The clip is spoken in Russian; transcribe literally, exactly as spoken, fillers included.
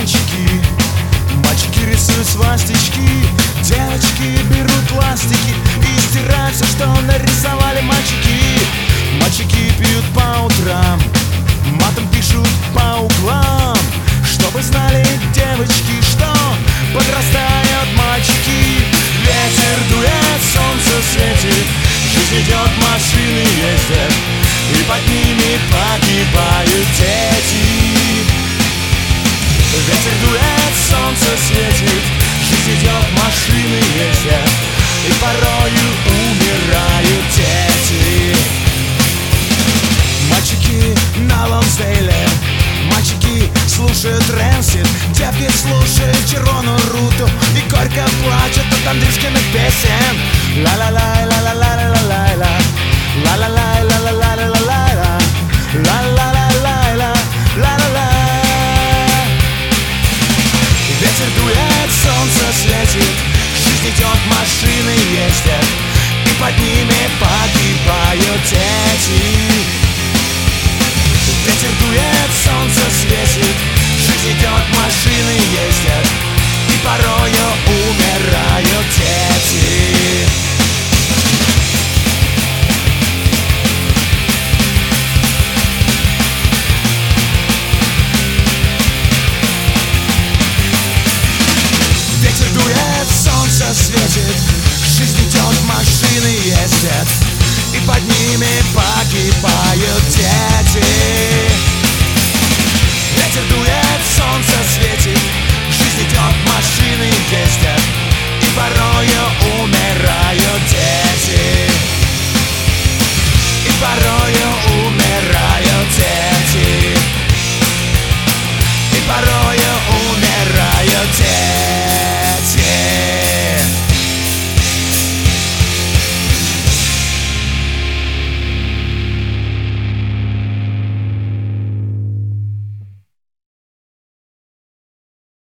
мальчики. Мальчики рисуют свастички, девочки берут ластики и стирают все, что нарисовали мальчики. Мальчики пьют по утрам, матом пишут по углам, чтобы знали девочки, что подрастают мальчики. Ветер дует, солнце светит, жизнь идет, машины ездят, и под ними погибают дети. Ветер дует, солнце светит, жизнь идет, машины ездят, и порою умирают дети. Мальчики на Лонсдейле, мальчики слушают Рэнсид, девки слушают Черону Руту и горько плачут от Андрюшкиных песен. Ла-ла-лай, ла-ла-ла-ла-ла-ла, ла-ла-лай, ла-ла-ла-ла-ла-ла, ла-ла-ла-ла-ла, ла-ла-ла. Ветер дует, солнце светит, жизнь идет, машины ездят, и под ними